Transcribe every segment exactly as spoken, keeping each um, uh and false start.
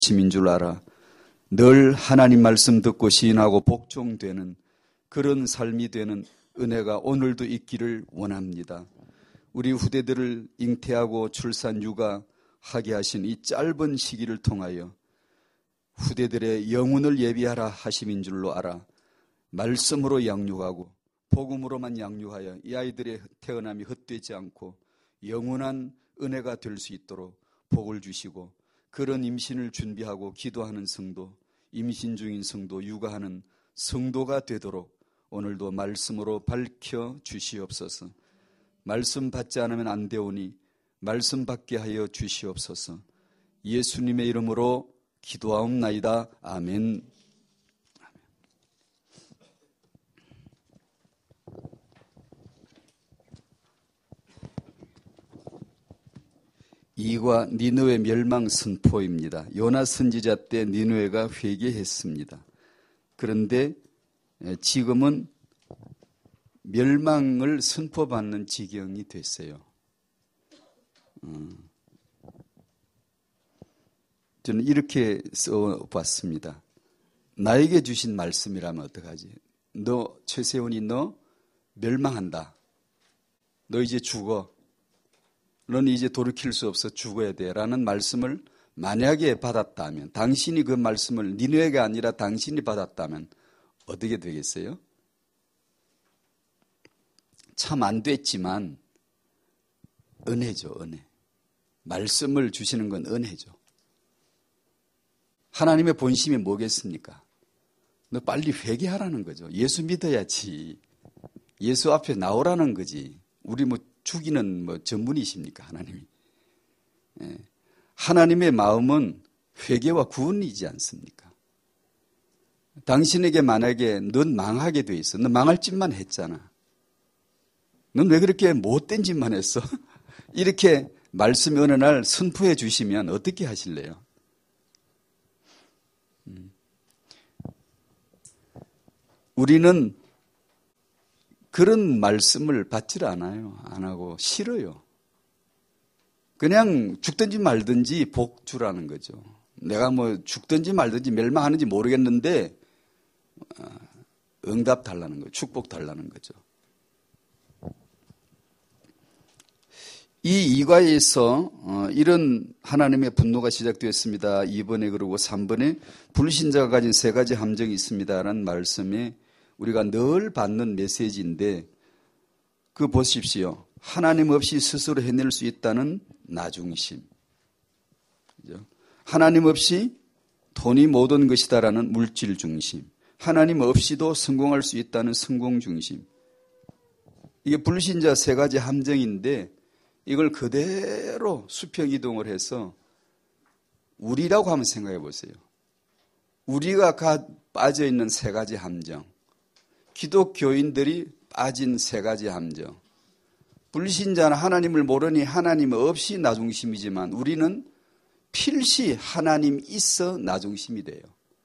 심인 줄 알아. 늘 하나님 말씀 듣고 시인하고 복종되는 그런 삶이 되는 은혜가 오늘도 있기를 원합니다. 우리 후대들을 잉태하고 출산 육아하게 하신 이 짧은 시기를 통하여 후대들의 영혼을 예비하라 하심인 줄로 알아. 말씀으로 양육하고 복음으로만 양육하여 이 아이들의 태어남이 헛되지 않고 영원한 은혜가 될 수 있도록 복을 주시고, 그런 임신을 준비하고 기도하는 성도, 임신 중인 성도, 육아하는 성도가 되도록 오늘도 말씀으로 밝혀 주시옵소서. 말씀 받지 않으면 안 되오니 말씀 받게 하여 주시옵소서. 예수님의 이름으로 기도하옵나이다. 아멘. 이과 니느웨 멸망 선포입니다. 요나 선지자 때 니느웨가 회개했습니다. 그런데 지금은 멸망을 선포받는 지경이 됐어요. 저는 이렇게 써봤습니다. 나에게 주신 말씀이라면 어떡하지? 너 최세훈이 너 멸망한다. 너 이제 죽어. 너는 이제 돌이킬 수 없어. 죽어야 돼. 라는 말씀을 만약에 받았다면, 당신이 그 말씀을 니느웨가 아니라 당신이 받았다면 어떻게 되겠어요? 참 안 됐지만 은혜죠. 은혜. 말씀을 주시는 건 은혜죠. 하나님의 본심이 뭐겠습니까? 너 빨리 회개하라는 거죠. 예수 믿어야지. 예수 앞에 나오라는 거지. 우리 뭐 죽이는 뭐 전문이십니까, 하나님이? 예. 하나님의 마음은 회개와 구원이지 않습니까? 당신에게 만약에 넌 망하게 돼 있어. 넌 망할 짓만 했잖아. 넌 왜 그렇게 못된 짓만 했어? 이렇게 말씀이 어느 날 선포해 주시면 어떻게 하실래요? 우리는 그런 말씀을 받질 않아요. 안 하고 싫어요. 그냥 죽든지 말든지 복 주라는 거죠. 내가 뭐 죽든지 말든지 멸망하는지 모르겠는데 응답 달라는 거죠. 축복 달라는 거죠. 이 이과에서 이런 하나님의 분노가 시작되었습니다. 이 번에 그러고 삼 번에 불신자가 가진 세 가지 함정이 있습니다라는 말씀에 우리가 늘 받는 메시지인데, 그 보십시오. 하나님 없이 스스로 해낼 수 있다는 나중심. 하나님 없이 돈이 모든 것이다라는 물질 중심. 하나님 없이도 성공할 수 있다는 성공 중심. 이게 불신자 세 가지 함정인데, 이걸 그대로 수평 이동을 해서 우리라고 한번 생각해 보세요. 우리가 빠져 있는 세 가지 함정. 기독교인들이 빠진 세 가지 함정. 불신자는 하나님을 모르니 하나님 없이 나중심이지만 우리는 필시 하나님 있어 나중심이 돼요.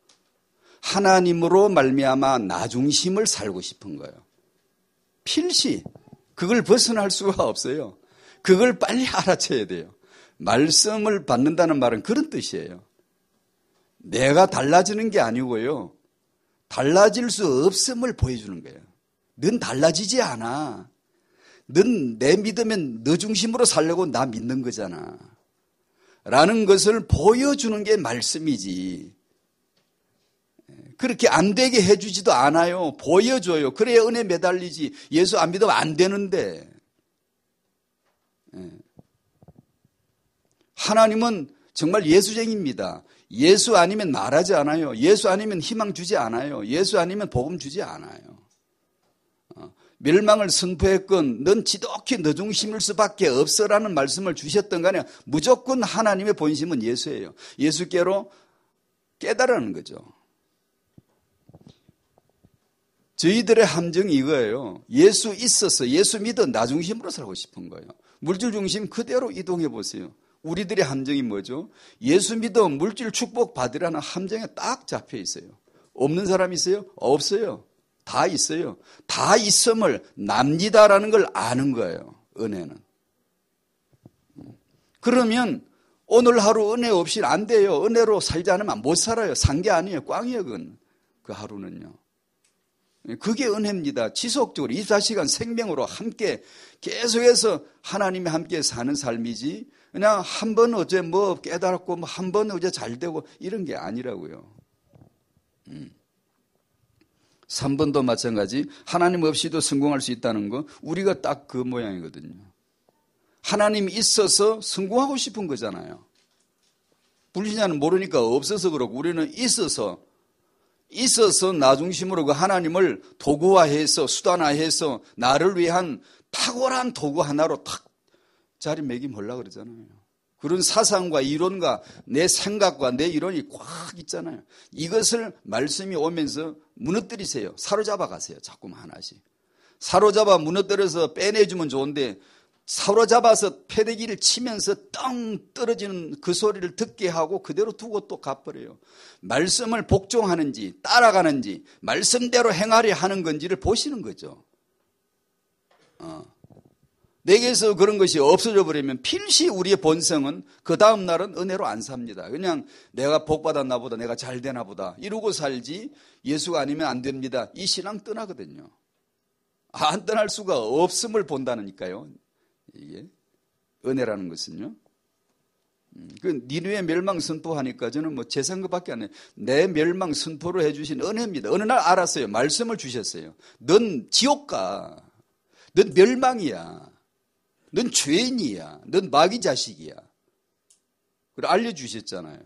하나님으로 말미암아 나중심을 살고 싶은 거예요. 필시. 그걸 벗어날 수가 없어요. 그걸 빨리 알아채야 돼요. 말씀을 받는다는 말은 그런 뜻이에요. 내가 달라지는 게 아니고요. 달라질 수 없음을 보여주는 거예요. 넌 달라지지 않아. 넌 내 믿으면 너 중심으로 살려고 나 믿는 거잖아. 라는 것을 보여주는 게 말씀이지. 그렇게 안 되게 해주지도 않아요. 보여줘요. 그래야 은혜 매달리지. 예수 안 믿으면 안 되는데. 하나님은 정말 예수쟁입니다. 예수 아니면 말하지 않아요. 예수 아니면 희망 주지 않아요. 예수 아니면 복음 주지 않아요. 멸망을 선포했건 넌 지독히 너 중심일 수밖에 없어라는 말씀을 주셨던 간에 무조건 하나님의 본심은 예수예요. 예수께로 깨달으는 거죠. 저희들의 함정이 이거예요. 예수 있어서 예수 믿어 나 중심으로 살고 싶은 거예요. 물질 중심 그대로 이동해 보세요. 우리들의 함정이 뭐죠? 예수 믿어 물질 축복 받으라는 함정에 딱 잡혀 있어요. 없는 사람이 있어요? 없어요. 다 있어요. 다 있음을 납니다라는 걸 아는 거예요. 은혜는. 그러면 오늘 하루 은혜 없이는 안 돼요. 은혜로 살지 않으면 못 살아요. 산 게 아니에요. 꽝이에요. 그건. 그 하루는요. 그게 은혜입니다. 지속적으로 이십사 시간 생명으로 함께 계속해서 하나님이 함께 사는 삶이지 그냥 한 번 어제 뭐 깨달았고 한 번 어제 잘 되고 이런 게 아니라고요. 음. 삼 번도 마찬가지. 하나님 없이도 성공할 수 있다는 거 우리가 딱 그 모양이거든요. 하나님이 있어서 성공하고 싶은 거잖아요. 불신자는 모르니까 없어서 그렇고 우리는 있어서 있어서 나 중심으로 그 하나님을 도구화해서 수단화해서 나를 위한 탁월한 도구 하나로 탁 자리매김하려고 그러잖아요. 그런 사상과 이론과 내 생각과 내 이론이 꽉 있잖아요. 이것을 말씀이 오면서 무너뜨리세요. 사로잡아 가세요. 자꾸만 하나씩. 사로잡아 무너뜨려서 빼내주면 좋은데 사로잡아서 패대기를 치면서 떵 떨어지는 그 소리를 듣게 하고 그대로 두고 또 가버려요. 말씀을 복종하는지 따라가는지 말씀대로 행하려 하는 건지를 보시는 거죠. 어. 내게서 그런 것이 없어져 버리면 필시 우리의 본성은 그 다음 날은 은혜로 안 삽니다. 그냥 내가 복 받았나 보다, 내가 잘 되나 보다 이러고 살지 예수가 아니면 안 됩니다. 이 신앙 떠나거든요. 안 떠날 수가 없음을 본다니까요. 이게 은혜라는 것은요. 그 니누의 멸망 선포하니까 저는 뭐 제 생각밖에 안 해요. 내 멸망 선포를 해주신 은혜입니다. 어느 날 알았어요. 말씀을 주셨어요. 넌 지옥 가. 넌 멸망이야. 넌 죄인이야. 넌 마귀 자식이야. 그걸 알려주셨잖아요.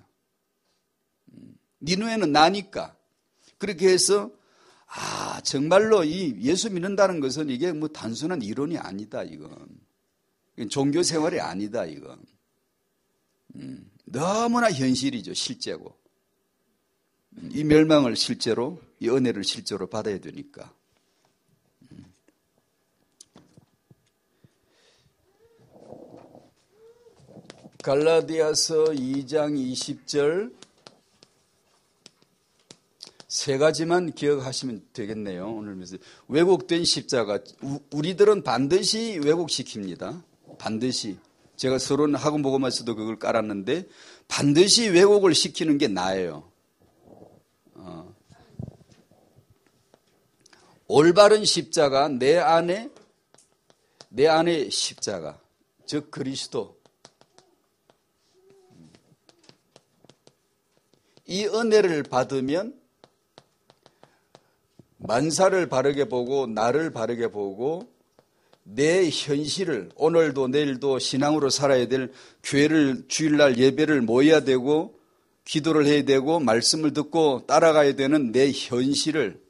니누에는 나니까. 그렇게 해서 아 정말로 이 예수 믿는다는 것은 이게 뭐 단순한 이론이 아니다 이건. 종교 생활이 아니다 이건. 음, 너무나 현실이죠. 실제고. 이 멸망을 실제로 이 은혜를 실제로 받아야 되니까. 갈라디아서 이 장 이십 절 세 가지만 기억하시면 되겠네요. 오늘 왜곡된 십자가. 우리들은 반드시 왜곡시킵니다. 반드시. 제가 서론 학원 보고만서도 그걸 깔았는데 반드시 왜곡을 시키는 게 나예요. 어. 올바른 십자가, 내 안에 내 안에 십자가, 즉 그리스도. 이 은혜를 받으면 만사를 바르게 보고 나를 바르게 보고 내 현실을 오늘도 내일도 신앙으로 살아야 될 교회를 주일날 예배를 모여야 되고 기도를 해야 되고 말씀을 듣고 따라가야 되는 내 현실을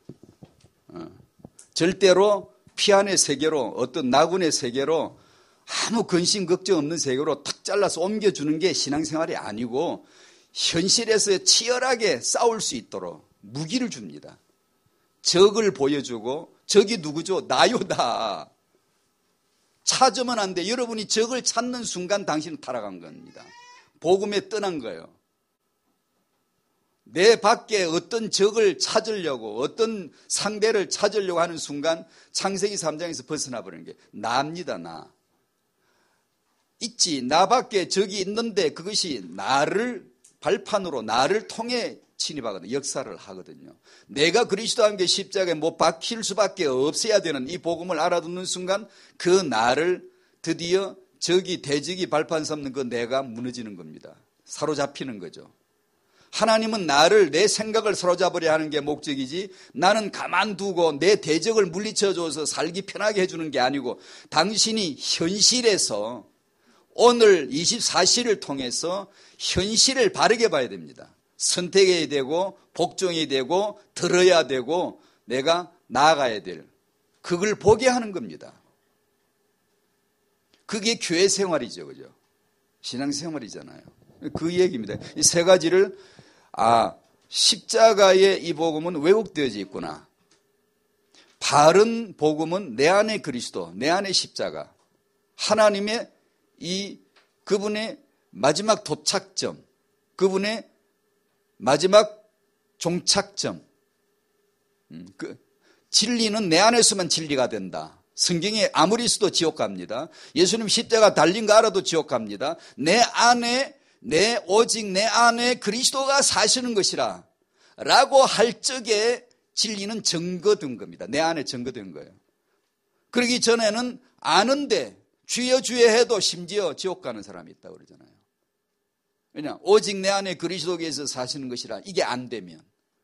절대로 피안의 세계로 어떤 나군의 세계로 아무 근심 걱정 없는 세계로 탁 잘라서 옮겨주는 게 신앙생활이 아니고 현실에서 치열하게 싸울 수 있도록 무기를 줍니다. 적을 보여주고 적이 누구죠? 나요다. 찾으면 안 돼. 여러분이 적을 찾는 순간 당신은 타락한 겁니다. 복음에 떠난 거예요. 내 밖에 어떤 적을 찾으려고 어떤 상대를 찾으려고 하는 순간 창세기 삼 장에서 벗어나 버리는 게 나입니다. 나. 있지. 나 밖에 적이 있는데 그것이 나를 발판으로 나를 통해 침입하거든요. 역사를 하거든요. 내가 그리스도와 함께 십자가에 못 박힐 수밖에 없어야 되는 이 복음을 알아듣는 순간 그 나를 드디어 적이 대적이 발판 삼는 그 내가 무너지는 겁니다. 사로잡히는 거죠. 하나님은 나를 내 생각을 사로잡으려 하는 게 목적이지 나는 가만두고 내 대적을 물리쳐줘서 살기 편하게 해주는 게 아니고 당신이 현실에서 오늘 이십사 시를 통해서 현실을 바르게 봐야 됩니다. 선택해야 되고 복종해야 되고 들어야 되고 내가 나아가야 될 그걸 보게 하는 겁니다. 그게 교회 생활이죠. 그죠? 신앙생활이잖아요. 그 얘기입니다. 이 세 가지를 아 십자가의 이 복음은 왜곡되어져 있구나. 바른 복음은 내 안에 그리스도, 내 안에 십자가. 하나님의 이 그분의 마지막 도착점, 그분의 마지막 종착점. 그 진리는 내 안에서만 진리가 된다. 성경에 아무리 있어도 지옥 갑니다. 예수님 십자가 달린 거 알아도 지옥 갑니다. 내 안에 내 오직 내 안에 그리스도가 사시는 것이라 라고 할 적에 진리는 증거된 겁니다. 내 안에 증거된 거예요. 그러기 전에는 아는데 주여 주여 해도 심지어 지옥 가는 사람이 있다고 그러잖아요. 왜냐? 오직 내 안에 그리스도께서 사시는 것이라 이게 안 되면.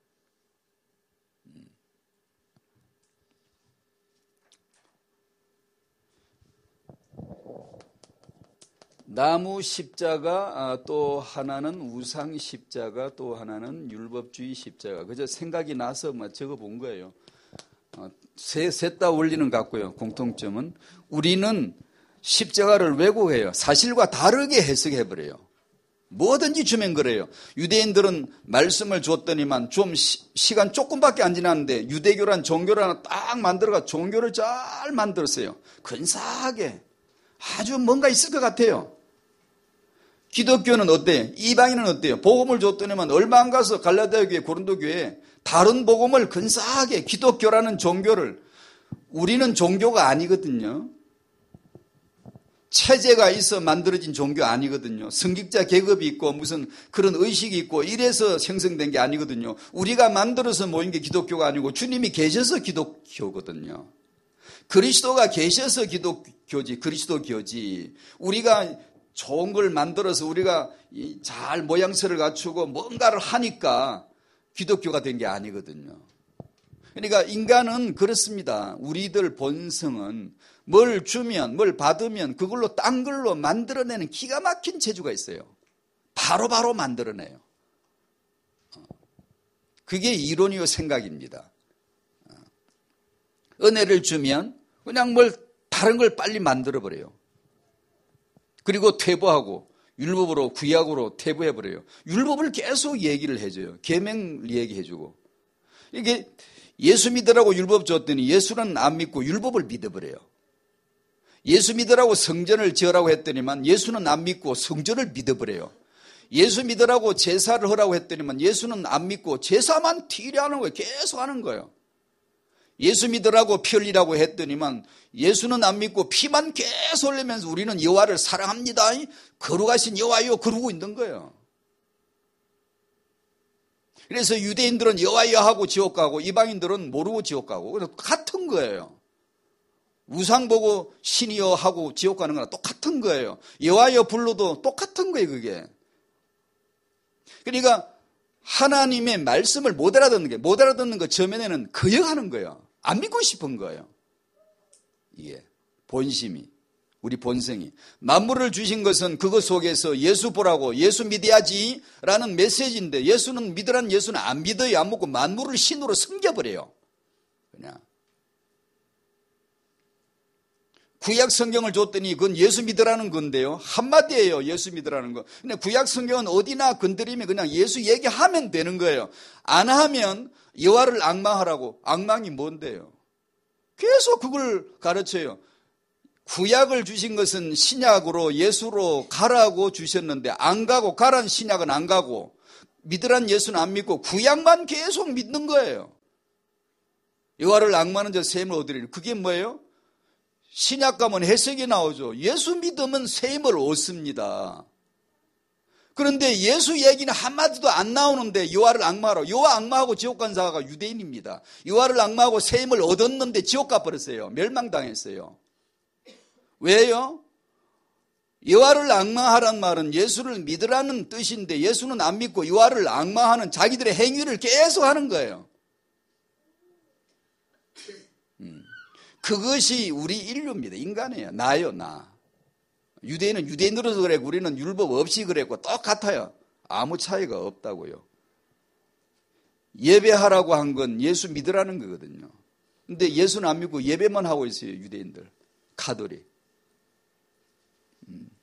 나무 십자가, 또 하나는 우상 십자가, 또 하나는 율법주의 십자가. 그저 생각이 나서 막 적어본 거예요. 셋 다 원리는 같고요. 공통점은 우리는 십자가를 왜곡해요. 사실과 다르게 해석해버려요. 뭐든지 주면 그래요. 유대인들은 말씀을 줬더니만 좀 시, 시간 조금밖에 안 지났는데 유대교란 종교를 하나 딱 만들어가 종교를 잘 만들었어요. 근사하게 아주 뭔가 있을 것 같아요. 기독교는 어때요? 이방인은 어때요? 복음을 줬더니만 얼마 안 가서 갈라디아 교회, 고린도 교회에 다른 복음을 근사하게 기독교라는 종교를, 우리는 종교가 아니거든요. 체제가 있어 만들어진 종교 아니거든요. 성직자 계급이 있고 무슨 그런 의식이 있고 이래서 생성된 게 아니거든요. 우리가 만들어서 모인 게 기독교가 아니고 주님이 계셔서 기독교거든요. 그리스도가 계셔서 기독교지, 그리스도교지. 우리가 좋은 걸 만들어서 우리가 잘 모양새를 갖추고 뭔가를 하니까 기독교가 된 게 아니거든요. 그러니까 인간은 그렇습니다. 우리들 본성은 뭘 주면, 뭘 받으면 그걸로 딴 걸로 만들어내는 기가 막힌 재주가 있어요. 바로바로 바로 만들어내요. 그게 이론이요 생각입니다. 은혜를 주면 그냥 뭘 다른 걸 빨리 만들어버려요. 그리고 퇴보하고 율법으로 구약으로 퇴보해버려요. 율법을 계속 얘기를 해줘요. 계명 얘기해주고. 이게 예수 믿으라고 율법 줬더니 예수는 안 믿고 율법을 믿어버려요. 예수 믿으라고 성전을 지으라고 했더니만 예수는 안 믿고 성전을 믿어버려요. 예수 믿으라고 제사를 하라고 했더니만 예수는 안 믿고 제사만 티려하는 거예요. 계속 하는 거예요. 예수 믿으라고 피 흘리라고 했더니만 예수는 안 믿고 피만 계속 흘리면서 우리는 여호와를 사랑합니다. 거룩하신 여호와요 그러고 있는 거예요. 그래서 유대인들은 여호와여 하고 지옥 가고 이방인들은 모르고 지옥 가고 그래서 같은 거예요. 우상 보고 신이여 하고 지옥 가는 거랑 똑같은 거예요. 여호와여 불러도 똑같은 거예요, 그게. 그러니까 하나님의 말씀을 못 알아듣는 게, 못 알아듣는 거 처음에는 거역하는 거예요. 안 믿고 싶은 거예요. 이게 본심이, 우리 본성이. 만물을 주신 것은 그것 속에서 예수 보라고, 예수 믿어야지 라는 메시지인데 예수는 믿으라는 예수는 안 믿어요. 안 믿고 만물을 신으로 섬겨버려요. 그냥. 구약 성경을 줬더니 그건 예수 믿으라는 건데요. 한마디예요. 예수 믿으라는 거. 근데 구약 성경은 어디나 건드리면 그냥 예수 얘기하면 되는 거예요. 안 하면 여호와를 앙망하라고. 앙망이 뭔데요? 계속 그걸 가르쳐요. 구약을 주신 것은 신약으로 예수로 가라고 주셨는데 안 가고 가란 신약은 안 가고 믿으란 예수는 안 믿고 구약만 계속 믿는 거예요. 여호와를 앙망하는 자 셈을 얻으리니 그게 뭐예요? 신약 가면 해석이 나오죠. 예수 믿으면 셈을 얻습니다. 그런데 예수 얘기는 한마디도 안 나오는데 여호와를 앙망하라고. 여호와 앙망하고 지옥 간 자가 유대인입니다. 여호와를 앙망하고 셈을 얻었는데 지옥 가버렸어요. 멸망당했어요. 왜요? 여호와를 앙망하라는 말은 예수를 믿으라는 뜻인데 예수는 안 믿고 여호와를 앙망하는 자기들의 행위를 계속 하는 거예요. 음. 그것이 우리 인류입니다. 인간이에요. 나요, 나. 유대인은 유대인으로서 그랬고 우리는 율법 없이 그랬고 똑같아요. 아무 차이가 없다고요. 예배하라고 한 건 예수 믿으라는 거거든요. 근데 예수는 안 믿고 예배만 하고 있어요. 유대인들. 카톨릭. 음.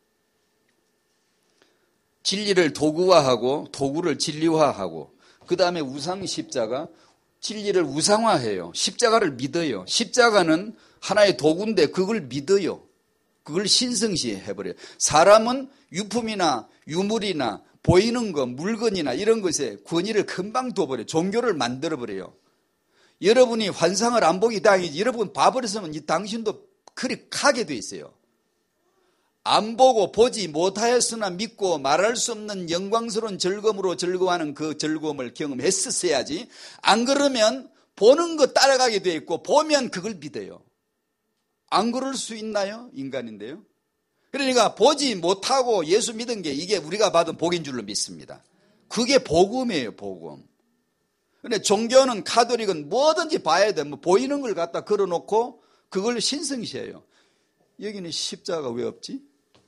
진리를 도구화하고 도구를 진리화하고 그 다음에 우상 십자가. 진리를 우상화해요. 십자가를 믿어요. 십자가는 하나의 도구인데 그걸 믿어요. 그걸 신성시 해버려요. 사람은 유품이나 유물이나 보이는 것, 물건이나 이런 것에 권위를 금방 둬버려요. 종교를 만들어버려요. 여러분이 환상을 안 보기 당이지 여러분 봐버렸으면 이 당신도 그리 가게 돼 있어요. 안 보고 보지 못하였으나 믿고 말할 수 없는 영광스러운 즐거움으로 즐거워하는 그 즐거움을 경험했었어야지. 안 그러면 보는 거 따라가게 돼 있고 보면 그걸 믿어요. 안 그럴 수 있나요? 인간인데요. 그러니까 보지 못하고 예수 믿은 게 이게 우리가 받은 복인 줄로 믿습니다. 그게 복음이에요, 복음. 근데 종교는 카톨릭은 뭐든지 봐야 돼. 뭐 보이는 걸 갖다 걸어놓고 그걸 신성시해요. 여기는 십자가 왜 없지?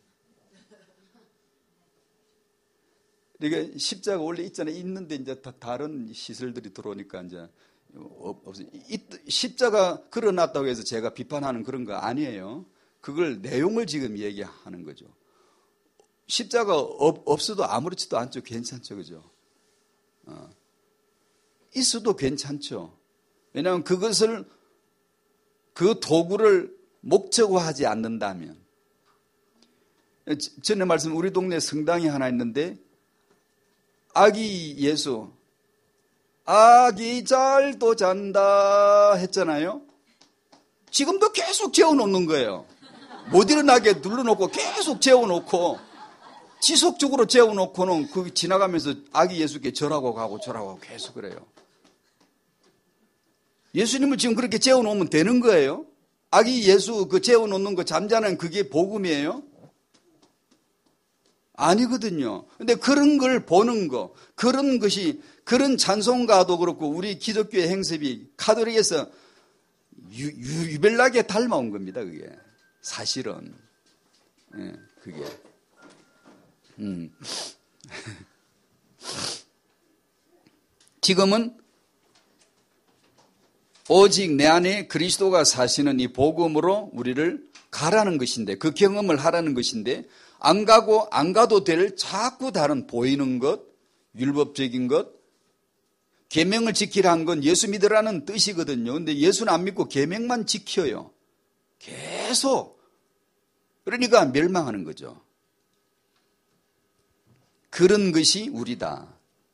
그러니까 십자가 원래 있잖아요. 있는데 이제 다 다른 시설들이 들어오니까 이제 없어요. 십자가 걸어놨다고 해서 제가 비판하는 그런 거 아니에요. 그걸 내용을 지금 얘기하는 거죠. 십자가 없, 없어도 아무렇지도 않죠. 괜찮죠, 그죠? 어. 있어도 괜찮죠. 왜냐하면 그것을 그 도구를 목적화하지 않는다면. 전에 말씀 우리 동네 성당이 하나 있는데 아기 예수, 아기 잘도 잔다 했잖아요. 지금도 계속 재워놓는 거예요. 못 일어나게 눌러놓고 계속 재워놓고 지속적으로 재워놓고는 그 지나가면서 아기 예수께 절하고 가고 절하고 가고 계속 그래요. 예수님을 지금 그렇게 재워놓으면 되는 거예요? 아기 예수 그 재워놓는 거 잠자는 그게 복음이에요? 아니거든요. 근데 그런 걸 보는 거, 그런 것이, 그런 찬송가도 그렇고, 우리 기독교의 행습이 카톨릭에서 유, 유, 유별나게 닮아온 겁니다, 그게. 사실은. 예, 그게. 음. 지금은 오직 내 안에 그리스도가 사시는 이 복음으로 우리를 가라는 것인데, 그 경험을 하라는 것인데, 안 가고 안 가도 될 자꾸 다른 보이는 것, 율법적인 것, 계명을 지키라는 건 예수 믿으라는 뜻이거든요. 근데 예수는 안 믿고 계명만 지켜요. 계속. 그러니까 멸망하는 거죠. 그런 것이 우리다.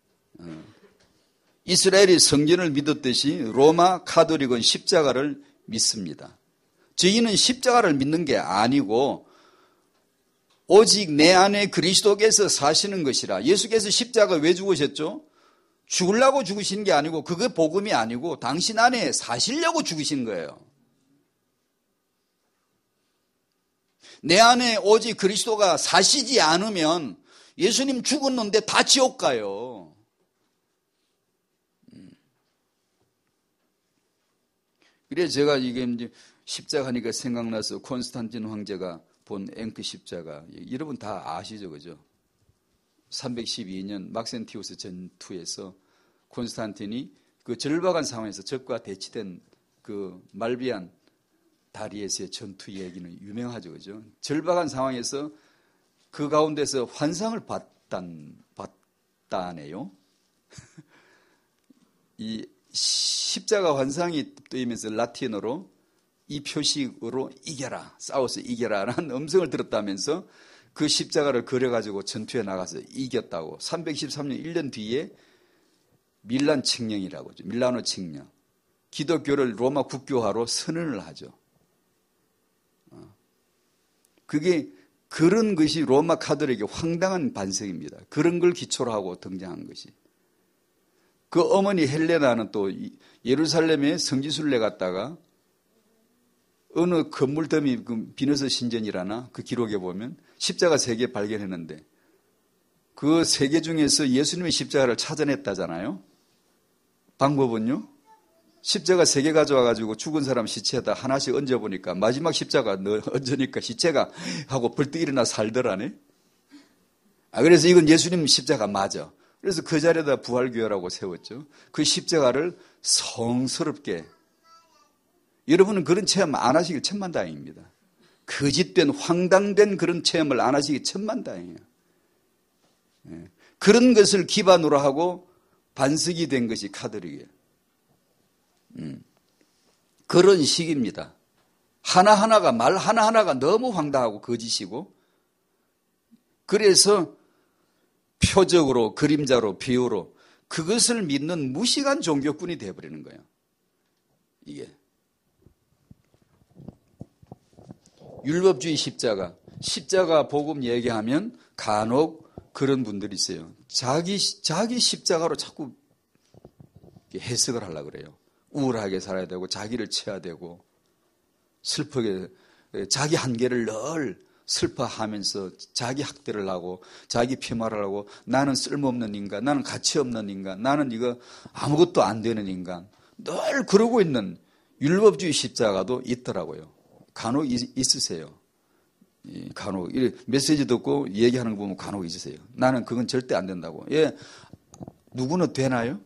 이스라엘이 성전을 믿었듯이 로마 카톨릭은 십자가를 믿습니다. 저희는 십자가를 믿는 게 아니고 오직 내 안에 그리스도께서 사시는 것이라. 예수께서 십자가 왜 죽으셨죠? 죽으려고 죽으신 게 아니고 그게 복음이 아니고 당신 안에 사시려고 죽으신 거예요. 내 안에 오직 그리스도가 사시지 않으면 예수님 죽었는데 다 지옥 가요. 그래서 제가 이게 이제 십자가니까 생각나서 콘스탄틴 황제가 본 앵크 십자가, 여러분 다 아시죠, 그죠? 삼백십이 년 막센티우스 전투에서 콘스탄틴이 그 절박한 상황에서 적과 대치된 그 말비안 다리에서의 전투 얘기는 유명하죠, 그죠? 절박한 상황에서 그 가운데서 환상을 봤단, 봤다네요. 이 십자가 환상이 뜨이면서 라틴어로 이 표식으로 이겨라, 싸워서 이겨라 라는 음성을 들었다면서 그 십자가를 그려가지고 전투에 나가서 이겼다고. 삼백십삼 년 일 년 뒤에 밀란 칙령이라고 하죠. 밀라노 칙령. 기독교를 로마 국교화로 선언을 하죠. 그게 그런 것이 로마 카톨릭의 황당한 반성입니다. 그런 걸 기초로 하고 등장한 것이. 그 어머니 헬레나는 또 예루살렘에 성지순례 갔다가 어느 건물 더미 그 비너스 신전이라나 그 기록에 보면 십자가 세 개 발견했는데 그 세 개 중에서 예수님의 십자가를 찾아냈다잖아요. 방법은요? 십자가 세 개 가져와가지고 죽은 사람 시체에다 하나씩 얹어보니까 마지막 십자가 얹으니까 시체가 하고 벌떡 일어나 살더라네. 아, 그래서 이건 예수님 십자가 맞아. 그래서 그 자리에다 부활교회라고 세웠죠. 그 십자가를 성스럽게. 여러분은 그런 체험 안 하시길 천만다행입니다. 거짓된 황당된 그런 체험을 안 하시기 천만다행이에요. 예. 그런 것을 기반으로 하고 반석이 된 것이 카톨릭이에요. 음. 그런 식입니다. 하나하나가 말 하나하나가 너무 황당하고 거짓이고 그래서 표적으로 그림자로 비유로 그것을 믿는 무식한 종교꾼이 되어버리는 거예요. 이게 율법주의 십자가. 십자가 복음 얘기하면 간혹 그런 분들이 있어요. 자기, 자기 십자가로 자꾸 해석을 하려고 그래요. 우울하게 살아야 되고, 자기를 쳐야 되고, 슬프게, 자기 한계를 늘 슬퍼하면서 자기 학대를 하고, 자기 폄하를 하고, 나는 쓸모없는 인간, 나는 가치 없는 인간, 나는 이거 아무것도 안 되는 인간, 늘 그러고 있는 율법주의 십자가도 있더라고요. 간혹 있으세요. 간혹 메시지 듣고 얘기하는 거 보면 간혹 있으세요. 나는 그건 절대 안 된다고. 예, 누구는 되나요?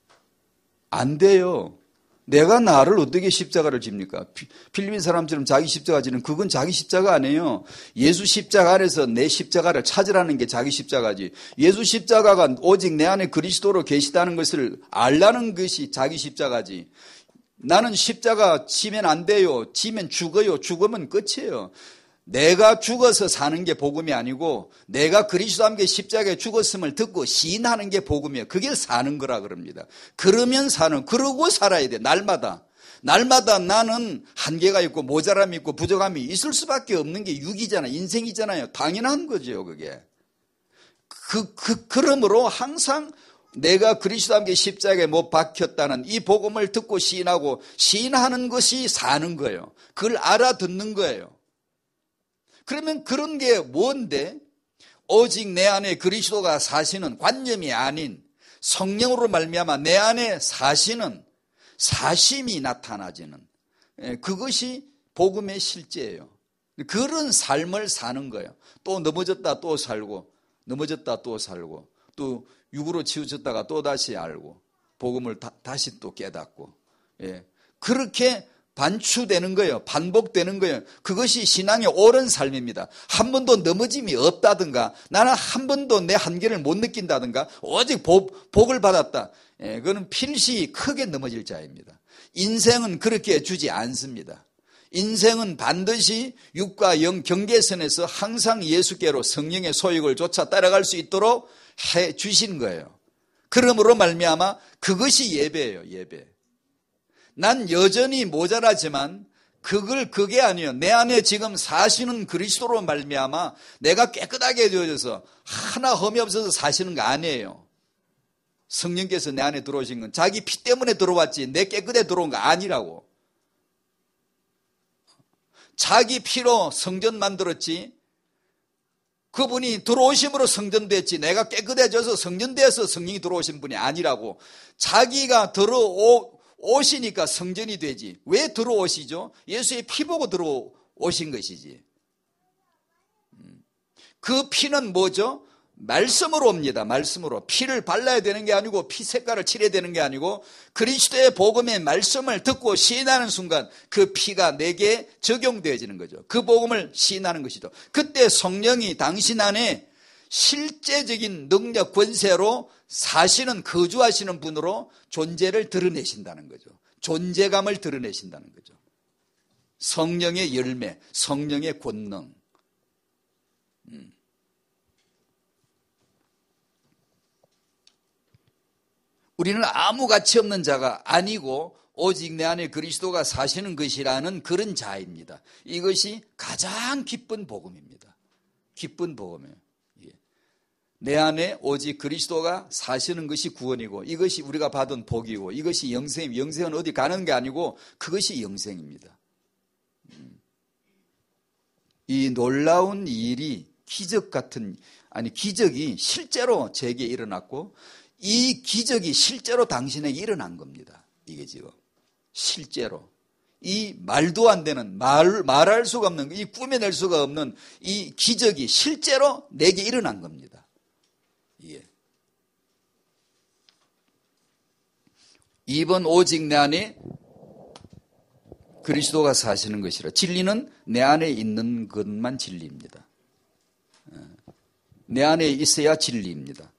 안 돼요. 내가 나를 어떻게 십자가를 집니까? 필리핀 사람처럼 자기 십자가 지는 그건 자기 십자가 아니에요. 예수 십자가 안에서 내 십자가를 찾으라는 게 자기 십자가지. 예수 십자가가 오직 내 안에 그리스도로 계시다는 것을 알라는 것이 자기 십자가지. 나는 십자가 지면 안 돼요. 지면 죽어요. 죽으면 끝이에요. 내가 죽어서 사는 게 복음이 아니고 내가 그리스도와 함께 십자가에 죽었음을 듣고 시인하는 게 복음이에요. 그게 사는 거라 그럽니다. 그러면 사는, 그러고 살아야 돼. 날마다. 날마다 나는 한계가 있고 모자람이 있고 부족함이 있을 수밖에 없는 게 육이잖아요. 인생이잖아요. 당연한 거죠, 그게. 그, 그, 그러므로 항상 내가 그리스도와 함께 십자가에 못 박혔다는 이 복음을 듣고 시인하고 시인하는 것이 사는 거예요. 그걸 알아듣는 거예요. 그러면 그런 게 뭔데? 오직 내 안에 그리스도가 사시는 관념이 아닌 성령으로 말미암아 내 안에 사시는 사심이 나타나지는 그것이 복음의 실제예요. 그런 삶을 사는 거예요. 또 넘어졌다 또 살고 넘어졌다 또 살고 또 육으로 치우쳤다가 또 다시 알고 복음을 다, 다시 또 깨닫고 예. 그렇게 반추되는 거예요. 반복되는 거예요. 그것이 신앙의 옳은 삶입니다. 한 번도 넘어짐이 없다든가 나는 한 번도 내 한계를 못 느낀다든가 오직 복, 복을 받았다. 예, 그거는 필시 크게 넘어질 자입니다. 인생은 그렇게 주지 않습니다. 인생은 반드시 육과 영 경계선에서 항상 예수께로 성령의 소욕을 쫓아 따라갈 수 있도록 해 주신 거예요. 그러므로 말미암아 그것이 예배예요. 예배. 난 여전히 모자라지만 그걸 그게 아니에요. 내 안에 지금 사시는 그리스도로 말미암아 내가 깨끗하게 되어져서 하나 흠이 없어서 사시는 거 아니에요. 성령께서 내 안에 들어오신 건 자기 피 때문에 들어왔지 내 깨끗해 들어온 거 아니라고. 자기 피로 성전 만들었지 그분이 들어오심으로 성전됐지 내가 깨끗해져서 성전돼서 성령이 들어오신 분이 아니라고. 자기가 들어오 오시니까 성전이 되지. 왜 들어오시죠? 예수의 피 보고 들어오신 것이지. 그 피는 뭐죠? 말씀으로 옵니다. 말씀으로. 피를 발라야 되는 게 아니고 피 색깔을 칠해야 되는 게 아니고 그리스도의 복음의 말씀을 듣고 시인하는 순간 그 피가 내게 적용되어지는 거죠. 그 복음을 시인하는 것이죠. 그때 성령이 당신 안에 실제적인 능력 권세로 사시는 거주하시는 분으로 존재를 드러내신다는 거죠. 존재감을 드러내신다는 거죠. 성령의 열매, 성령의 권능. 음. 우리는 아무 가치 없는 자가 아니고 오직 내 안에 그리스도가 사시는 것이라는 그런 자입니다. 이것이 가장 기쁜 복음입니다. 기쁜 복음이에요. 내 안에 오직 그리스도가 사시는 것이 구원이고 이것이 우리가 받은 복이고 이것이 영생입니다. 영생은 어디 가는 게 아니고 그것이 영생입니다. 이 놀라운 일이 기적 같은 아니 기적이 실제로 제게 일어났고 이 기적이 실제로 당신에게 일어난 겁니다. 이게 지금 실제로 이 말도 안 되는 말, 말할 수가 없는 이 꾸며낼 수가 없는 이 기적이 실제로 내게 일어난 겁니다. 예. 이 번 오직 내 안에 그리스도가 사시는 것이라. 진리는 내 안에 있는 것만 진리입니다. 내 안에 있어야 진리입니다.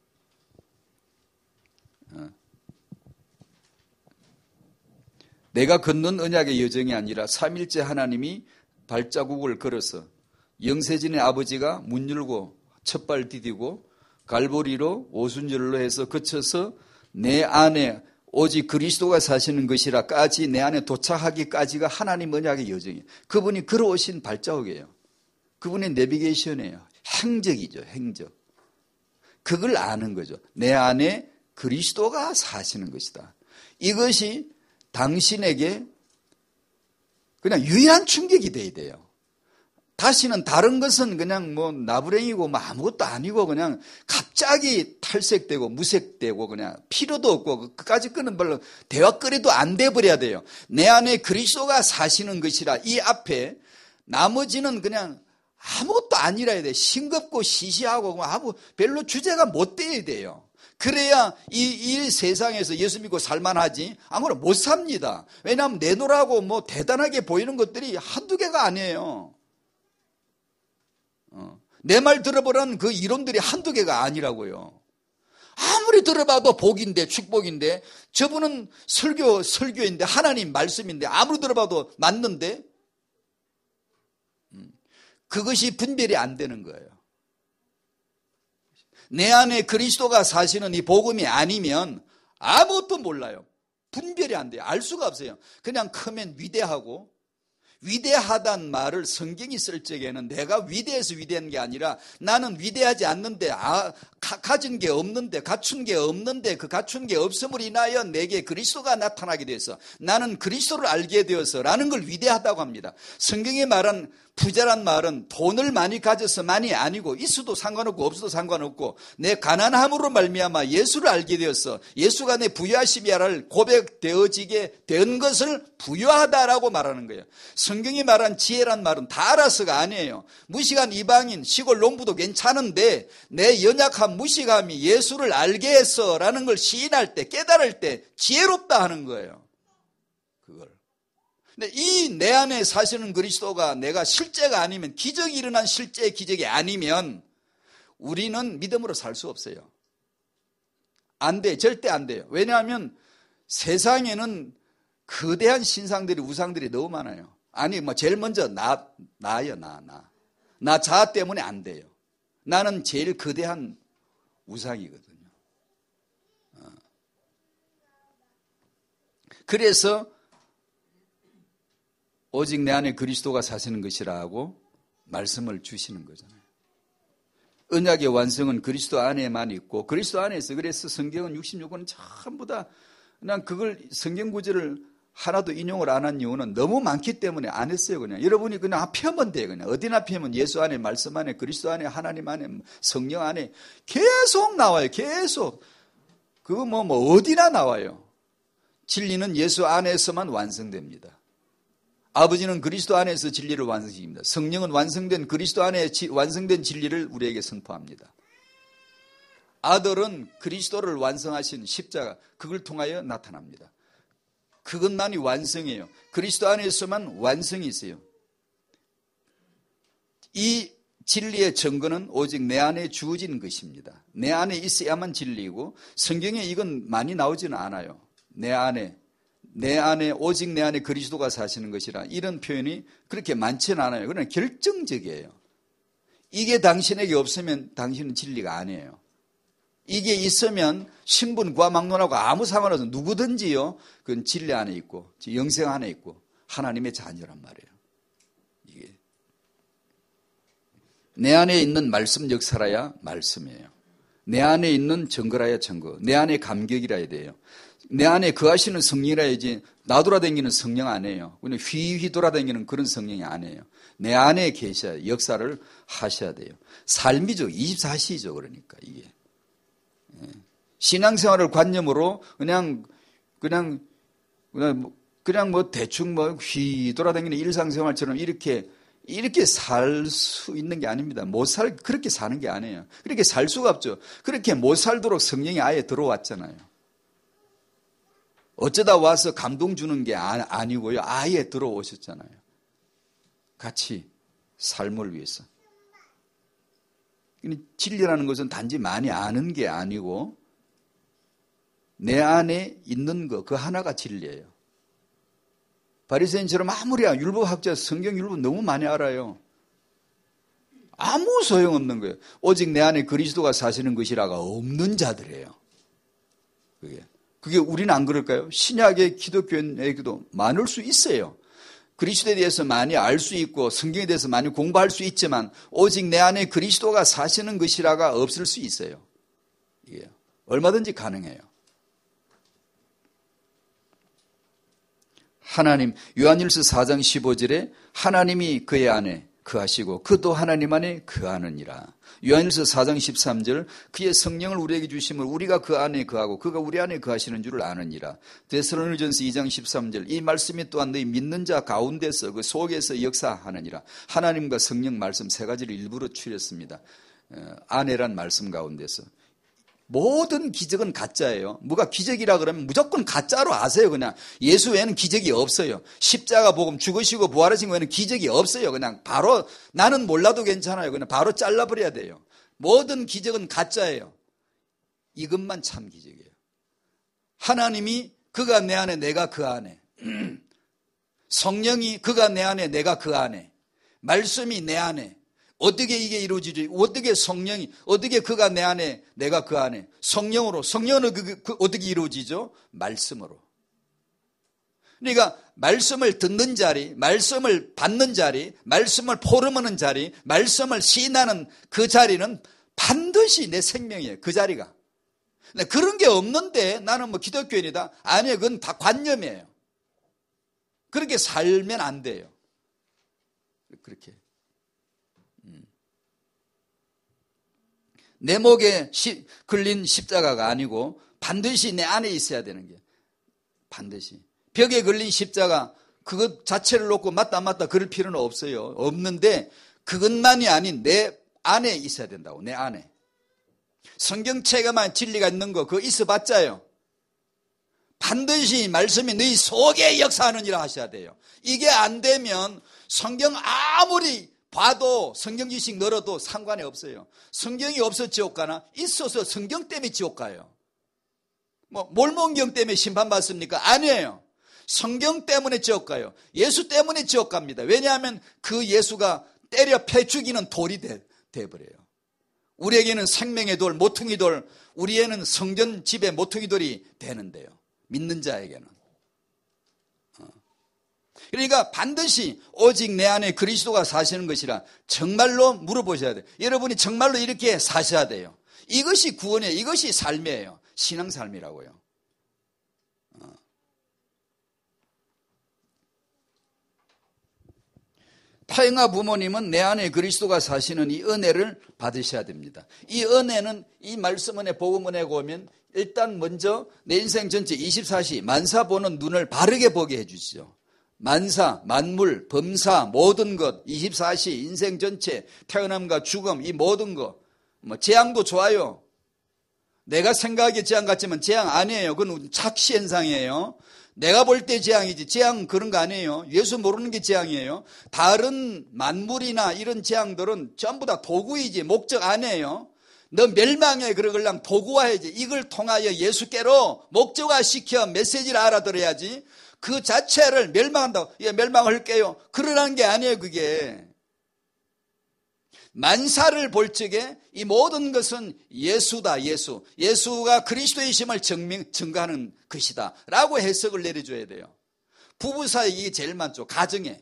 내가 걷는 언약의 여정이 아니라 삼일째 하나님이 발자국을 걸어서 영세진의 아버지가 문 열고 첫발 디디고 갈보리로 오순절로 해서 거쳐서 내 안에 오직 그리스도가 사시는 것이라까지 내 안에 도착하기까지가 하나님 언약의 여정이에요. 그분이 걸어오신 발자국이에요. 그분의 내비게이션이에요. 행적이죠. 행적. 그걸 아는 거죠. 내 안에 그리스도가 사시는 것이다. 이것이 당신에게 그냥 유일한 충격이 돼야 돼요. 다시는 다른 것은 그냥 뭐 나부랭이고 뭐 아무것도 아니고 그냥 갑자기 탈색되고 무색되고 그냥 필요도 없고 그까지 끄는 별로 대화 거리도 안 돼버려야 돼요. 내 안에 그리스도가 사시는 것이라 이 앞에 나머지는 그냥 아무것도 아니라 해야 돼. 싱겁고 시시하고 아무 별로 주제가 못 돼야 돼요. 그래야 이, 이 세상에서 예수 믿고 살만하지. 아무나 못 삽니다. 왜냐하면 내놓으라고 뭐 대단하게 보이는 것들이 한두 개가 아니에요. 어. 내 말 들어보라는 그 이론들이 한두 개가 아니라고요. 아무리 들어봐도 복인데 축복인데 저분은 설교 설교인데 하나님 말씀인데 아무리 들어봐도 맞는데 그것이 분별이 안 되는 거예요. 내 안에 그리스도가 사시는 이 복음이 아니면 아무것도 몰라요. 분별이 안 돼요. 알 수가 없어요. 그냥 크면 위대하고 위대하다는 말을 성경이 쓸 적에는 내가 위대해서 위대한 게 아니라 나는 위대하지 않는데 아, 가, 가진 게 없는데 갖춘 게 없는데 그 갖춘 게 없음으로 인하여 내게 그리스도가 나타나게 돼서 나는 그리스도를 알게 되어서라는 걸 위대하다고 합니다. 성경이 말한 부자란 말은 돈을 많이 가져서만이 아니고 있어도 상관없고 없어도 상관없고 내 가난함으로 말미암아 예수를 알게 되어서 예수가 내 부유하심이야를 고백되어지게 된 것을 부유하다라고 말하는 거예요. 성경이 말한 지혜란 말은 다 알아서가 아니에요. 무식한 이방인 시골 농부도 괜찮은데 내 연약한 무식함이 예수를 알게 해서라는 걸 시인할 때 깨달을 때 지혜롭다 하는 거예요. 그걸. 근데 이 내 안에 사시는 그리스도가 내가 실제가 아니면 기적이 일어난 실제의 기적이 아니면 우리는 믿음으로 살 수 없어요. 안 돼. 절대 안 돼요. 왜냐하면 세상에는 거대한 신상들이 우상들이 너무 많아요. 아니 뭐 제일 먼저 나, 나예요. 나, 나. 나 자아 때문에 안 돼요. 나는 제일 거대한 우상이거든요. 어. 그래서 오직 내 안에 그리스도가 사시는 것이라고 말씀을 주시는 거잖아요. 언약의 완성은 그리스도 안에만 있고 그리스도 안에서 그래서 성경은 육십육 권은 전부 다 그냥 그걸 성경 구절을 하나도 인용을 안 한 이유는 너무 많기 때문에 안 했어요. 그냥 여러분이 그냥 펴면 돼요. 그냥 어디나 펴면 예수 안에 말씀 안에 그리스도 안에 하나님 안에 성령 안에 계속 나와요. 계속 그거 뭐, 뭐 어디나 나와요. 진리는 예수 안에서만 완성됩니다. 아버지는 그리스도 안에서 진리를 완성시킵니다. 성령은 완성된 그리스도 안에 완성된 진리를 우리에게 선포합니다. 아들은 그리스도를 완성하신 십자가 그걸 통하여 나타납니다. 그것만이 완성이에요. 그리스도 안에서만 완성이 있어요. 이 진리의 증거는 오직 내 안에 주어진 것입니다. 내 안에 있어야만 진리이고 성경에 이건 많이 나오지는 않아요. 내 안에 내 안에 오직 내 안에 그리스도가 사시는 것이라 이런 표현이 그렇게 많지는 않아요. 그러나 결정적이에요. 이게 당신에게 없으면 당신은 진리가 아니에요. 이게 있으면 신분과 막론하고 아무 상관없어. 누구든지요. 그건 진리 안에 있고 영생 안에 있고 하나님의 자녀란 말이에요. 이게 내 안에 있는 말씀 역사라야 말씀이에요. 내 안에 있는 증거라야 증거. 내 안에 감격이라야 돼요. 내 안에 거하시는 성령이라야지 나돌아다니는 성령 아니에요. 그냥 휘휘 돌아다니는 그런 성령이 아니에요. 내 안에 계셔야 역사를 하셔야 돼요. 삶이죠. 이십사 시죠. 그러니까 이게. 신앙생활을 관념으로 그냥 그냥 그냥 뭐, 그냥 뭐 대충 뭐 휘 돌아다니는 일상생활처럼 이렇게 이렇게 살 수 있는 게 아닙니다. 못 살 그렇게 사는 게 아니에요. 그렇게 살 수가 없죠. 그렇게 못 살도록 성령이 아예 들어왔잖아요. 어쩌다 와서 감동 주는 게 아니고요. 아예 들어오셨잖아요. 같이 삶을 위해서. 진리라는 것은 단지 많이 아는 게 아니고 내 안에 있는 거, 그 하나가 진리예요. 바리새인처럼 아무리 율법학자, 성경 율법 너무 많이 알아요. 아무 소용없는 거예요. 오직 내 안에 그리스도가 사시는 것이라가 없는 자들이에요. 그게. 그게 우리는 안 그럴까요? 신약의 기독교인에게도 많을 수 있어요. 그리스도에 대해서 많이 알 수 있고 성경에 대해서 많이 공부할 수 있지만 오직 내 안에 그리스도가 사시는 것이라가 없을 수 있어요. 예. 얼마든지 가능해요. 하나님, 요한일서 사 장 십오 절에 하나님이 그의 안에 거하시고 그도 하나님 안에 거하느니라. 요한일서 사 장 십삼 절 그의 성령을 우리에게 주심을 우리가 그 안에 거하고 그가 우리 안에 거하시는 줄을 아느니라. 데살로니가전서 이 장 십삼 절 이 말씀이 또한 너희 믿는 자 가운데서 그 속에서 역사하느니라. 하나님과 성령 말씀 세 가지를 일부러 추렸습니다. 아내란 말씀 가운데서. 모든 기적은 가짜예요. 뭐가 기적이라 그러면 무조건 가짜로 아세요. 그냥 예수 외에는 기적이 없어요. 십자가 복음 죽으시고 부활하신 외에는 기적이 없어요. 그냥 바로 나는 몰라도 괜찮아요. 그냥 바로 잘라버려야 돼요. 모든 기적은 가짜예요. 이것만 참 기적이에요. 하나님이 그가 내 안에 내가 그 안에 성령이 그가 내 안에 내가 그 안에 말씀이 내 안에 어떻게 이게 이루어지죠? 어떻게 성령이, 어떻게 그가 내 안에, 내가 그 안에, 성령으로, 성령은 그, 그, 어떻게 이루어지죠? 말씀으로. 그러니까 말씀을 듣는 자리, 말씀을 받는 자리, 말씀을 포럼하는 자리, 말씀을 시인하는 그 자리는 반드시 내 생명이에요. 그 자리가. 근데 그런 게 없는데 나는 뭐 기독교인이다? 아니에요. 그건 다 관념이에요. 그렇게 살면 안 돼요. 그렇게. 내 목에 시, 걸린 십자가가 아니고 반드시 내 안에 있어야 되는 게 반드시. 벽에 걸린 십자가 그것 자체를 놓고 맞다 맞다 그럴 필요는 없어요. 없는데 그것만이 아닌 내 안에 있어야 된다고. 내 안에. 성경책에만 진리가 있는 거 그거 있어봤자요. 반드시 말씀이 너희 속에 역사하느니라 하셔야 돼요. 이게 안 되면 성경 아무리 봐도 성경 지식 늘어도 상관이 없어요. 성경이 없어 지옥 가나? 있어서 성경 때문에 지옥 가요. 뭐 몰몬경 때문에 심판받습니까? 아니에요. 성경 때문에 지옥 가요. 예수 때문에 지옥 갑니다. 왜냐하면 그 예수가 때려 패 죽이는 돌이 돼, 돼버려요. 우리에게는 생명의 돌, 모퉁이 돌, 우리에는 성전 집의 모퉁이 돌이 되는데요. 믿는 자에게는. 그러니까 반드시 오직 내 안에 그리스도가 사시는 것이라 정말로 물어보셔야 돼요. 여러분이 정말로 이렇게 사셔야 돼요. 이것이 구원이에요. 이것이 삶이에요. 신앙삶이라고요. 타영아 부모님은 내 안에 그리스도가 사시는 이 은혜를 받으셔야 됩니다. 이 은혜는 이 말씀 은혜, 복음 은혜가 오면 일단 먼저 내 인생 전체 이십사 시 만사 보는 눈을 바르게 보게 해주시죠. 만사, 만물, 범사, 모든 것, 이십사 시, 인생 전체, 태어남과 죽음, 이 모든 것. 뭐, 재앙도 좋아요. 내가 생각하기에 재앙 같지만 재앙 아니에요. 그건 착시현상이에요. 내가 볼 때 재앙이지. 재앙 그런 거 아니에요. 예수 모르는 게 재앙이에요. 다른 만물이나 이런 재앙들은 전부 다 도구이지, 목적 아니에요. 너 멸망해, 그러걸랑 도구화해야지. 이걸 통하여 예수께로 목적화시켜 메시지를 알아들어야지. 그 자체를 멸망한다고. 예, 멸망할게요. 그러라는 게 아니에요, 그게. 만사를 볼 적에 이 모든 것은 예수다, 예수. 예수가 그리스도이심을 증명, 증거하는 것이다. 라고 해석을 내려줘야 돼요. 부부 사이 이게 제일 많죠. 가정에.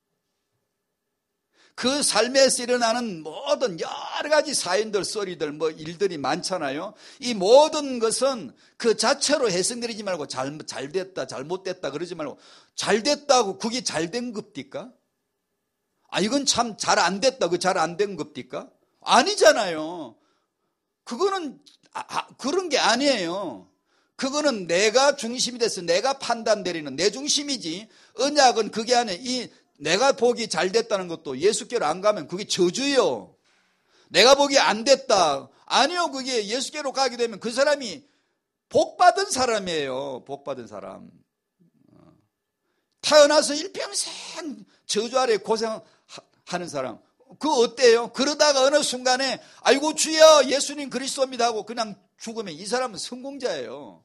그 삶에서 일어나는 모든 여러 가지 사연들, 소리들, 뭐 일들이 많잖아요. 이 모든 것은 그 자체로 해석내리지 말고 잘, 잘 됐다, 잘못됐다 그러지 말고 잘 됐다고 그게 잘 된 겁니까? 아, 이건 참 잘 안 됐다, 그 잘 안 된 겁니까? 아니잖아요. 그거는, 아, 아, 그런 게 아니에요. 그거는 내가 중심이 돼서 내가 판단 내리는 내 중심이지. 언약은 그게 아니에요. 이 내가 보기 잘 됐다는 것도 예수께로 안 가면 그게 저주예요. 내가 보기 안 됐다. 아니요. 그게 예수께로 가게 되면 그 사람이 복받은 사람이에요. 복받은 사람. 태어나서 일평생 저주 아래 고생하는 사람. 그거 어때요? 그러다가 어느 순간에 아이고 주여 예수님 그리스도입니다 하고 그냥 죽으면 이 사람은 성공자예요.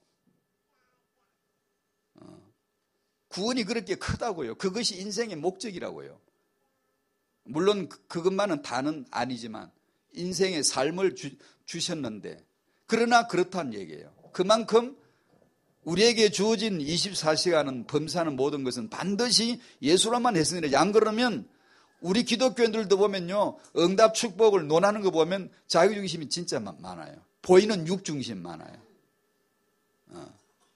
구원이 그렇게 크다고요. 그것이 인생의 목적이라고요. 물론 그것만은 다는 아니지만 인생의 삶을 주, 주셨는데 그러나 그렇다는 얘기예요. 그만큼 우리에게 주어진 이십사 시간은 범사하는 모든 것은 반드시 예수로만 했으니, 안 그러면 우리 기독교인들도 보면요, 응답 축복을 논하는 거 보면 자기중심이 진짜 많아요. 보이는 육중심 많아요. 어.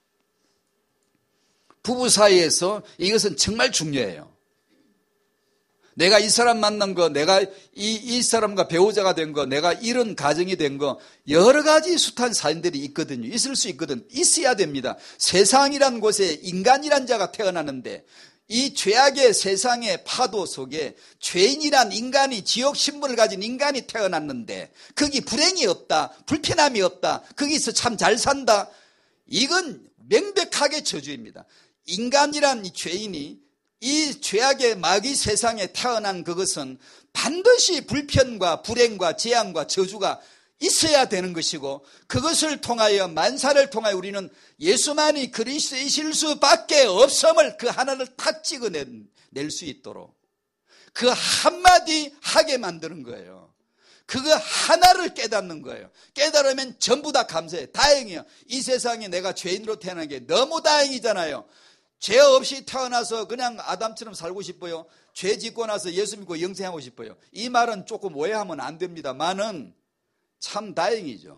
부부 사이에서 이것은 정말 중요해요. 내가 이 사람 만난 거, 내가 이, 이 사람과 배우자가 된 거, 내가 이런 가정이 된 거, 여러 가지 숱한 사연들이 있거든요. 있을 수 있거든. 있어야 됩니다. 세상이란 곳에 인간이란 자가 태어나는데, 이 죄악의 세상의 파도 속에 죄인이란 인간이, 지옥 신분을 가진 인간이 태어났는데, 거기 불행이 없다, 불편함이 없다, 거기서 참 잘 산다, 이건 명백하게 저주입니다. 인간이란 이 죄인이 이 죄악의 마귀 세상에 태어난 그것은 반드시 불편과 불행과 재앙과 저주가 있어야 되는 것이고, 그것을 통하여, 만사를 통하여 우리는 예수만이 그리스도이실 수밖에 없음을, 그 하나를 탁 찍어낼 수 있도록 그 한마디 하게 만드는 거예요. 그거 하나를 깨닫는 거예요. 깨달으면 전부 다 감사해. 다행이에요. 이 세상에 내가 죄인으로 태어난 게 너무 다행이잖아요. 죄 없이 태어나서 그냥 아담처럼 살고 싶어요. 죄 짓고 나서 예수 믿고 영생하고 싶어요. 이 말은 조금 오해하면 안 됩니다만은 참 다행이죠.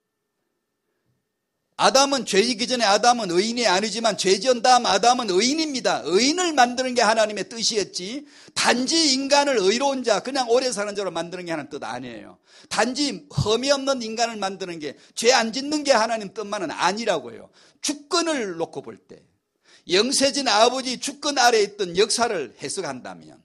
아담은 죄지기 전에 아담은 의인이 아니지만 죄 지은 다음 아담은 의인입니다. 의인을 만드는 게 하나님의 뜻이었지, 단지 인간을 의로운 자, 그냥 오래 사는 자로 만드는 게 하나님 뜻 아니에요. 단지 흠이 없는 인간을 만드는 게, 죄 안 짓는 게 하나님 뜻만은 아니라고요. 주권을 놓고 볼 때, 영세진 아버지 주권 아래에 있던 역사를 해석한다면,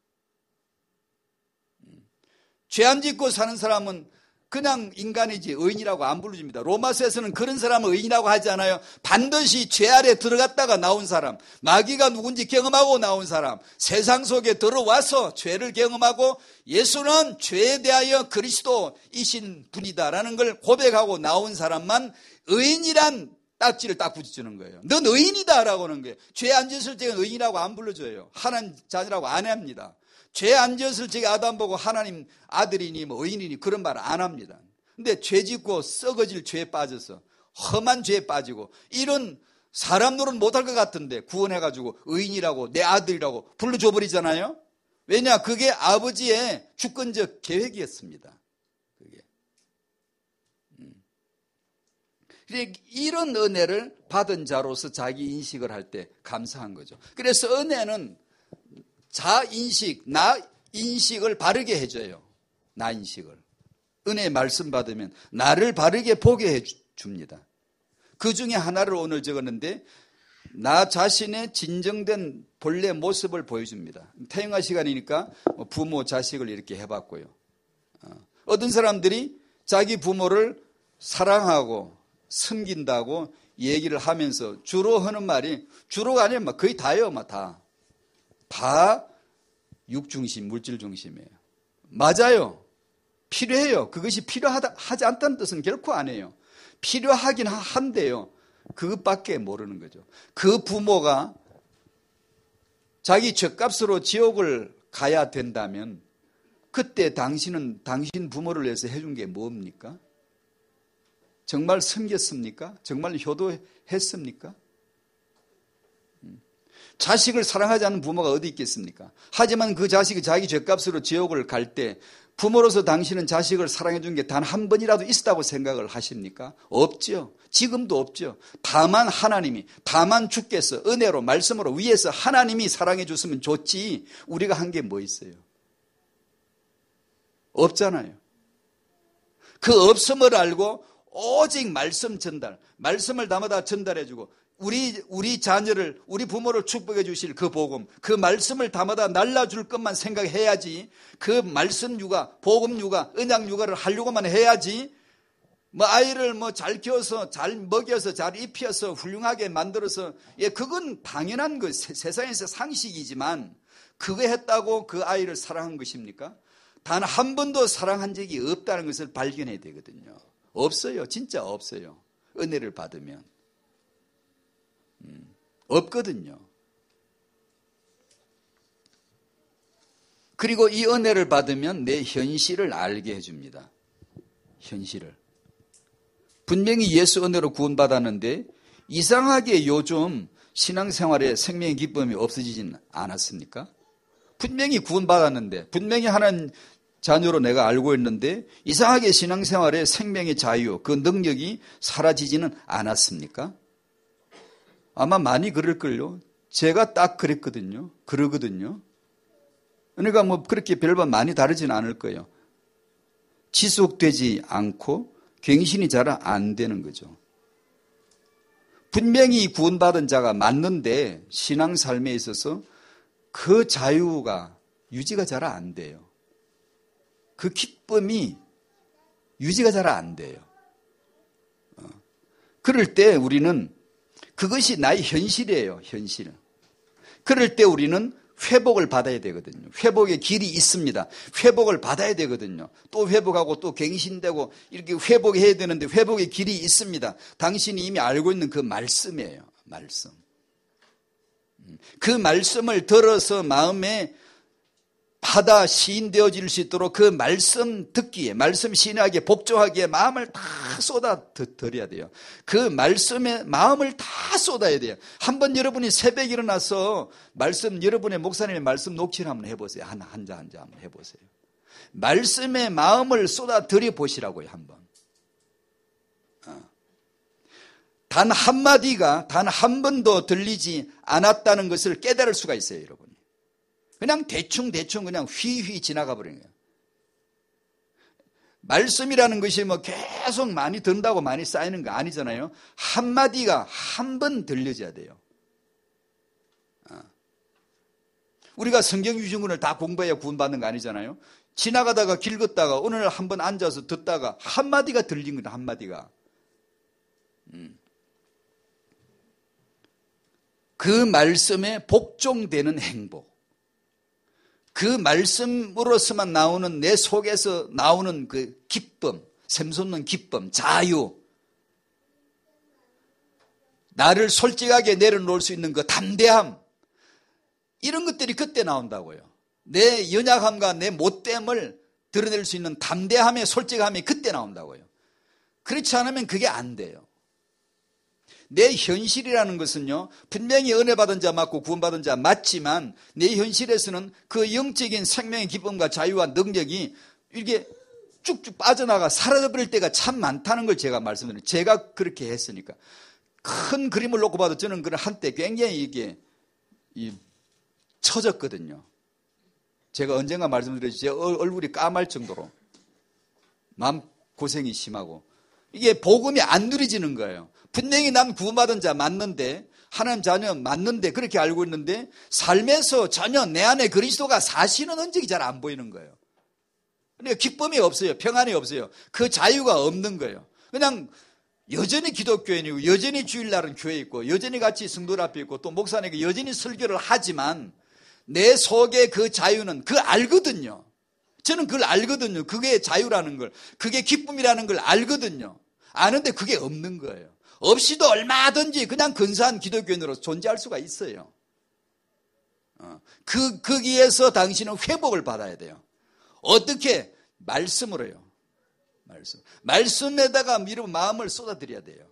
죄 안 짓고 사는 사람은 그냥 인간이지 의인이라고 안 부르줍니다. 로마서에서는 그런 사람을 의인이라고 하지 않아요. 반드시 죄 아래 들어갔다가 나온 사람, 마귀가 누군지 경험하고 나온 사람, 세상 속에 들어와서 죄를 경험하고 예수는 죄에 대하여 그리스도이신 분이다라는 걸 고백하고 나온 사람만 의인이란 딱지를 딱 붙여주는 거예요. 넌 의인이다라고 하는 거예요. 죄 안 지었을 적은 의인이라고 안 불러줘요. 하나님 자녀라고 안 합니다. 죄 안 지었을 적에 아담 보고 하나님 아들이니 뭐 의인이니 그런 말 안 합니다. 근데 죄 짓고 썩어질 죄에 빠져서 험한 죄에 빠지고 이런 사람 노릇 못할 것 같은데 구원해가지고 의인이라고 내 아들이라고 불러줘 버리잖아요. 왜냐, 그게 아버지의 주권적 계획이었습니다. 그게. 음. 이런 은혜를 받은 자로서 자기 인식을 할 때 감사한 거죠. 그래서 은혜는 자인식, 나인식을 바르게 해줘요. 나인식을. 은혜 말씀 받으면 나를 바르게 보게 해줍니다. 그 중에 하나를 오늘 적었는데, 나 자신의 진정된 본래 모습을 보여줍니다. 태영아 시간이니까 부모, 자식을 이렇게 해봤고요. 어떤 사람들이 자기 부모를 사랑하고 섬긴다고 얘기를 하면서 주로 하는 말이, 주로가 아니면 거의 다예요. 다. 다 육중심, 물질중심이에요. 맞아요. 필요해요. 그것이 필요하다, 하지 않다는 뜻은 결코 아니에요. 필요하긴 한데요. 그것밖에 모르는 거죠. 그 부모가 자기 죗값으로 지옥을 가야 된다면 그때 당신은 당신 부모를 위해서 해준 게 뭡니까? 정말 섬겼습니까? 정말 효도했습니까? 자식을 사랑하지 않는 부모가 어디 있겠습니까? 하지만 그 자식이 자기 죗값으로 지옥을 갈 때 부모로서 당신은 자식을 사랑해 준 게 단 한 번이라도 있었다고 생각을 하십니까? 없죠. 지금도 없죠. 다만 하나님이, 다만 주께서 은혜로 말씀으로 위에서 하나님이 사랑해 줬으면 좋지 우리가 한 게 뭐 있어요? 없잖아요. 그 없음을 알고 오직 말씀 전달, 말씀을 담아다 전달해 주고 우리 우리 자녀를, 우리 부모를 축복해 주실 그 복음, 그 말씀을 담아다 날라줄 것만 생각해야지, 그 말씀 육아, 복음 육아, 언약 육아를 하려고만 해야지, 뭐 아이를 뭐 잘 키워서 잘 먹여서 잘 입혀서 훌륭하게 만들어서, 예, 그건 당연한 거, 세상에서 상식이지만 그거 했다고 그 아이를 사랑한 것입니까? 단 한 번도 사랑한 적이 없다는 것을 발견해야 되거든요. 없어요. 진짜 없어요. 은혜를 받으면. 음, 없거든요. 그리고 이 은혜를 받으면 내 현실을 알게 해줍니다. 현실을. 분명히 예수 은혜로 구원받았는데 이상하게 요즘 신앙생활에 생명의 기쁨이 없어지진 않았습니까? 분명히 구원받았는데, 분명히 하나님 자녀로 내가 알고 있는데 이상하게 신앙생활에 생명의 자유, 그 능력이 사라지지는 않았습니까? 아마 많이 그럴걸요. 제가 딱 그랬거든요. 그러거든요. 그러니까 뭐 그렇게 별반 많이 다르지는 않을 거예요. 지속되지 않고 갱신이 잘 안 되는 거죠. 분명히 구원받은 자가 맞는데 신앙 삶에 있어서 그 자유가 유지가 잘 안 돼요. 그 기쁨이 유지가 잘 안 돼요. 어. 그럴 때 우리는 그것이 나의 현실이에요. 현실. 그럴 때 우리는 회복을 받아야 되거든요. 회복의 길이 있습니다. 회복을 받아야 되거든요. 또 회복하고 또 갱신되고 이렇게 회복해야 되는데 회복의 길이 있습니다. 당신이 이미 알고 있는 그 말씀이에요. 말씀. 그 말씀을 들어서 마음에 받아 시인되어질 수 있도록 그 말씀 듣기에, 말씀 신하기에, 복종하기에 마음을 다 쏟아 드려야 돼요. 그 말씀에 마음을 다 쏟아야 돼요. 한번 여러분이 새벽에 일어나서 말씀, 여러분의 목사님의 말씀 녹취를 한번 해보세요. 하나, 한자, 한자 한번 해보세요. 말씀에 마음을 쏟아 드려 보시라고요, 한번. 단 한마디가 단 한 번도 들리지 않았다는 것을 깨달을 수가 있어요, 여러분. 그냥 대충대충 그냥 휘휘 지나가 버리는 거예요. 말씀이라는 것이 뭐 계속 많이 든다고 많이 쌓이는 거 아니잖아요. 한마디가 한 번 들려져야 돼요. 우리가 성경 유준군을 다 공부해야 구원받는 거 아니잖아요. 지나가다가 길 걷다가 오늘 한번 앉아서 듣다가 한마디가 들린 거다, 한마디가. 그 말씀에 복종되는 행복. 그 말씀으로서만 나오는 내 속에서 나오는 그 기쁨, 샘솟는 기쁨, 자유. 나를 솔직하게 내려놓을 수 있는 그 담대함. 이런 것들이 그때 나온다고요. 내 연약함과 내 못됨을 드러낼 수 있는 담대함의 솔직함이 그때 나온다고요. 그렇지 않으면 그게 안 돼요. 내 현실이라는 것은요, 분명히 은혜 받은 자 맞고 구원받은 자 맞지만 내 현실에서는 그 영적인 생명의 기쁨과 자유와 능력이 이렇게 쭉쭉 빠져나가 사라져버릴 때가 참 많다는 걸 제가 말씀드려요. 제가 그렇게 했으니까. 큰 그림을 놓고 봐도 저는 그 한때 굉장히 이게 이 처졌거든요. 제가 언젠가 말씀드렸죠. 제 얼굴이 까말 정도로 마음 고생이 심하고 이게 복음이 안 누려지는 거예요. 분명히 난 구원받은 자 맞는데 하나님 자녀 맞는데 그렇게 알고 있는데 삶에서 전혀 내 안에 그리스도가 사시는 흔적이 잘 안 보이는 거예요. 그러니까 기쁨이 없어요. 평안이 없어요. 그 자유가 없는 거예요. 그냥 여전히 기독교인이고 여전히 주일날은 교회에 있고 여전히 같이 성도 앞에 있고 또 목사님에게 여전히 설교를 하지만 내 속에 그 자유는 그 알거든요. 저는 그걸 알거든요. 그게 자유라는 걸. 그게 기쁨이라는 걸 알거든요. 아는데 그게 없는 거예요. 없이도 얼마든지 그냥 근사한 기독교인으로 존재할 수가 있어요. 그, 거기에서 당신은 회복을 받아야 돼요. 어떻게? 말씀으로요. 말씀. 말씀에다가 미루 마음을 쏟아드려야 돼요.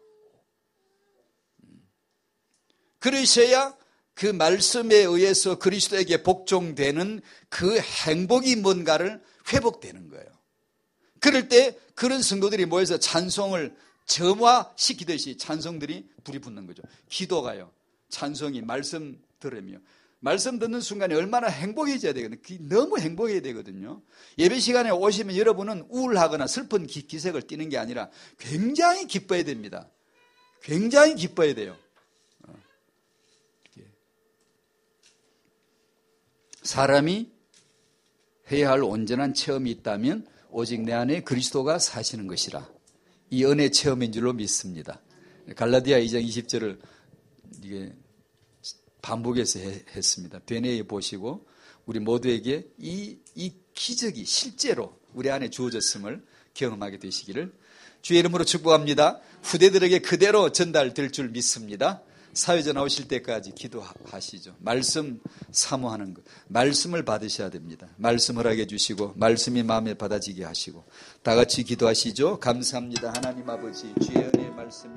그러셔야 그 말씀에 의해서 그리스도에게 복종되는 그 행복이 뭔가를 회복되는 거예요. 그럴 때 그런 성도들이 모여서 찬송을 점화시키듯이 찬송들이 불이 붙는 거죠. 기도가요. 찬송이 말씀 들으며. 말씀 듣는 순간에 얼마나 행복해져야 되거든요. 너무 행복해야 되거든요. 예배 시간에 오시면 여러분은 우울하거나 슬픈 기, 기색을 띠는 게 아니라 굉장히 기뻐야 됩니다. 굉장히 기뻐야 돼요. 사람이 해야 할 온전한 체험이 있다면 오직 내 안에 그리스도가 사시는 것이라. 이 은혜 체험인 줄로 믿습니다. 갈라디아 이 장 이십 절을 이게 반복해서 했습니다. 되뇌어 보시고 우리 모두에게 이, 이 기적이 실제로 우리 안에 주어졌음을 경험하게 되시기를 주의 이름으로 축복합니다. 후대들에게 그대로 전달될 줄 믿습니다. 사회자 나오실 때까지 기도하시죠. 말씀 사모하는 것. 말씀을 받으셔야 됩니다. 말씀 허락해 주시고 말씀이 마음에 받아지게 하시고 다 같이 기도하시죠. 감사합니다. 하나님 아버지 주의 은혜의 말씀